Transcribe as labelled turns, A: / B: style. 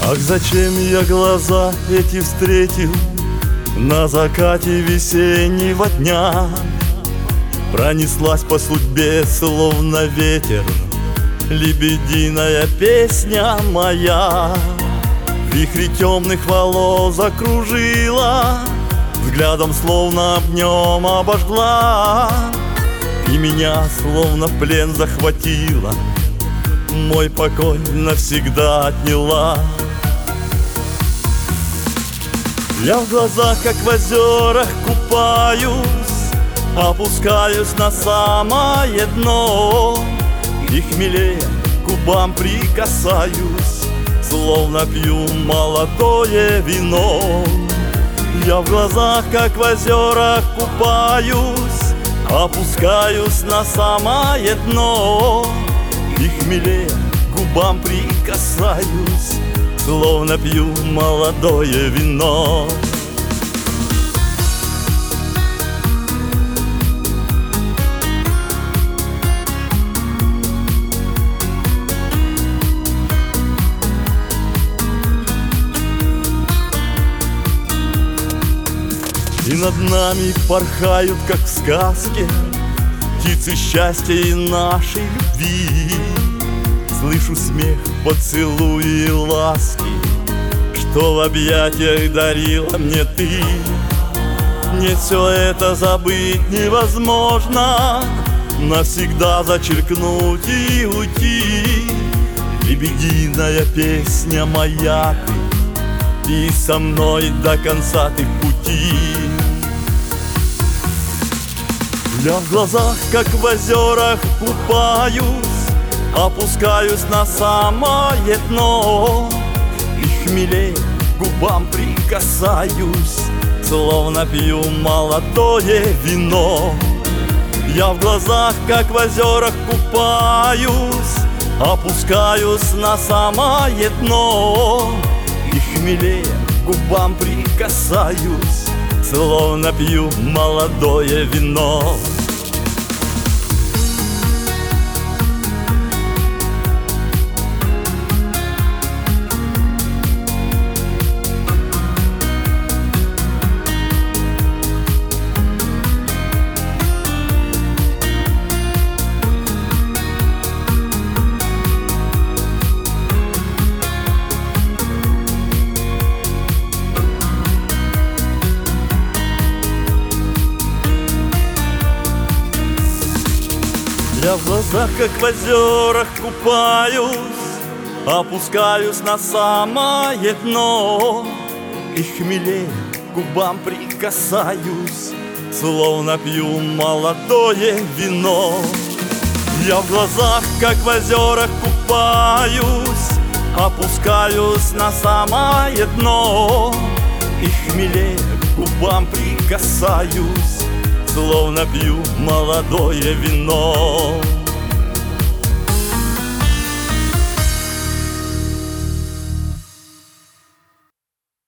A: Ах, зачем я глаза эти встретил на закате весеннего дня? Пронеслась по судьбе, словно ветер, лебединая песня моя. Вихри темных волос закружила, взглядом словно огнем обожгла, и меня словно в плен захватила, мой покой навсегда отняла. Я в глазах, как в озерах, купаюсь, опускаюсь на самое дно, и хмелея к губам прикасаюсь, словно пью молодое вино. Я в глазах, как в озерах, купаюсь, опускаюсь на самое дно, и хмелея к губам прикасаюсь, словно пью молодое вино. И над нами порхают, как в сказке, птицы счастья и нашей любви. Слышу смех, поцелуи и ласки, что в объятиях дарила мне ты. Мне все это забыть невозможно, навсегда зачеркнуть и уйти. Лебединая песня моя ты, и со мной до конца ты в пути. Я в глазах, как в озерах, купаюсь, опускаюсь на самое дно, и хмелей к губам прикасаюсь, словно пью молодое вино. Я в глазах, как в озерах, купаюсь, опускаюсь на самое дно, и хмелей к губам прикасаюсь, словно пью молодое вино. Я в глазах, как в озерах, купаюсь, опускаюсь на самое дно, и хмелей к губам прикасаюсь, словно пью молодое вино. Я в глазах, как в озерах, купаюсь, опускаюсь на самое дно, и хмелей к губам прикасаюсь, словно пью молодое вино.